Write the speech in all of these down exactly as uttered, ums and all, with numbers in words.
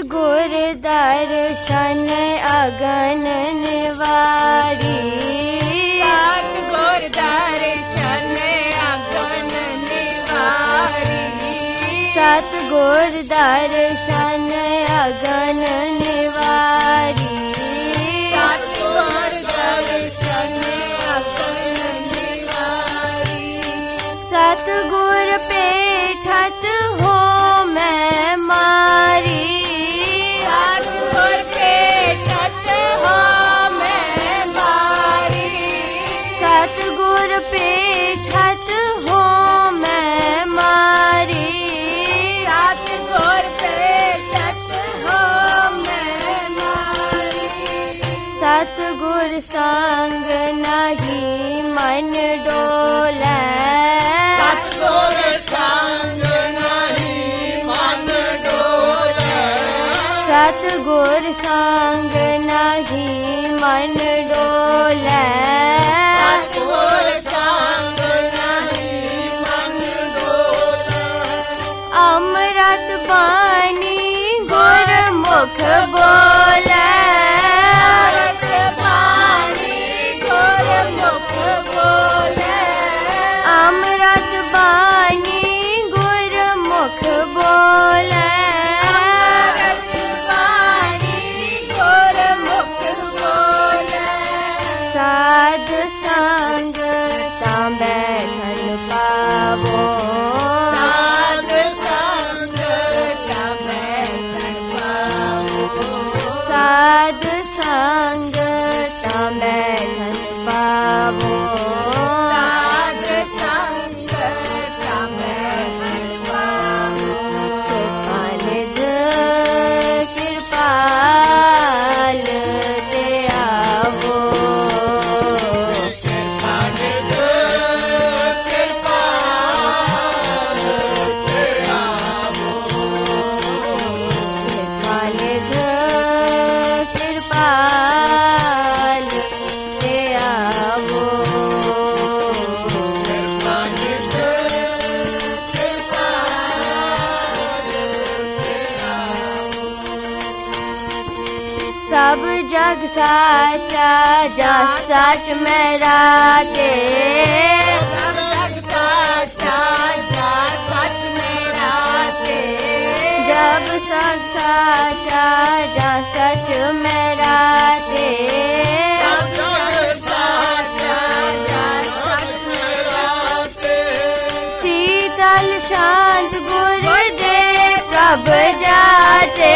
सतगुर दर्शन अगन निवारी, सतगुर दर्शन अगन निवारी, सतगुर दर्शन अगन निवारी, सतगुर दर्शन अगन निवारी। सतगुर पेठत हो मैं मारी, सतगुर पेठत हो मैं मारी, सतगुर पेठत हो मैं मारी, सतगुर पेठत हो मैं मारी। सतगुर संग नहीं मन डोले, सतगुर संग नहीं मन डोले, सतगुर संग नहीं मन डोले, सतगुर संग नहीं मन डोले। अमृत बानी गुरमुख बोले, अमृत बानी गुरमुख बोले, अमृत बानी गुरमुख बोले, अमृत बानी गुरमुख बोले। साध संग तांबे धन पावो, साध संग तांबे धन पावो, साध संग तांबे धन पावो, साध संग तांबे धन पावो। कृपानिध कृपाल ते आवो, कृपानिध कृपाल ते आवो, कृपानिध कृपाल ते आवो, कृपानिध कृपाल ते आवो। सब जग साचा जा सच मेरा के, सब जग साचा जा सच मेरा के, जब सब साचा जा सच मेरा के, सब जग साचा जा सच मेरा के। शीतल शांत गुर दे प्रभ जाते,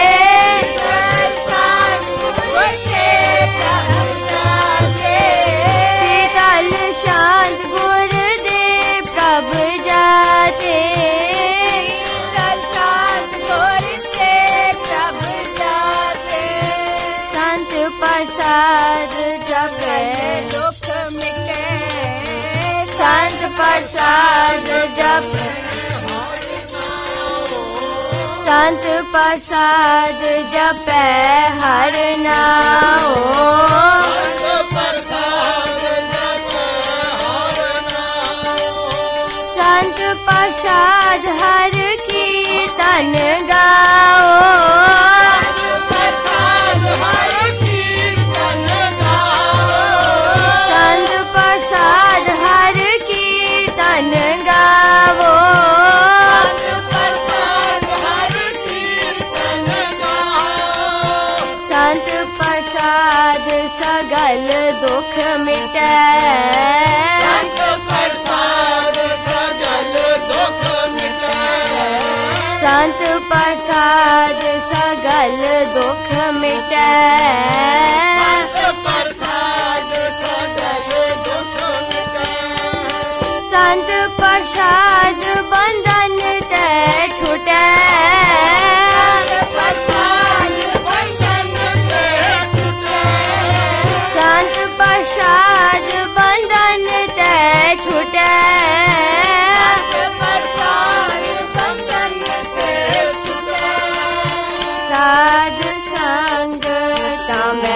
शीतल शांत गुर दे प्रभ जाते, संत प्रसाद जपे, दुख मिटे, संत प्रसाद जप, संत प्रसाद जपे हर नाओ, संत प्रसाद हर कीर्तन गाओ, संत प्रसाद हर कीर्तन गावो, संत प्रसाद सगल दुख मिटे, संत प्रसाद सगल दुख मिटे, संत प्रसाद बंधन ते छूटे, संत प्रसाद बंधन ते छूटे, साध संग तांबे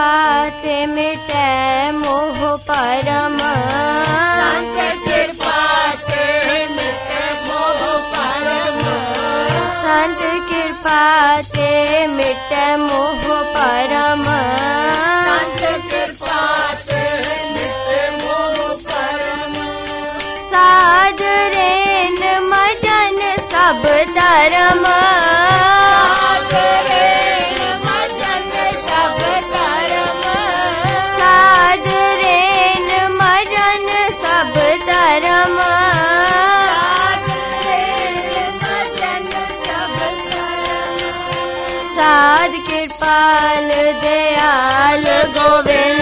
कृपा ते मिटे मोह परम संत कृपा ते मिटे मोह परम संत कृपा ते मिटे मोह परम संत कृपा ते मिटे मोह परम साध रेन मजन सब धर्म साध रेन मजन सब धर्म साध रेन मजन सब धर्म साध रेन मजन सब धर्म साध कृपाल दयाल गोविंद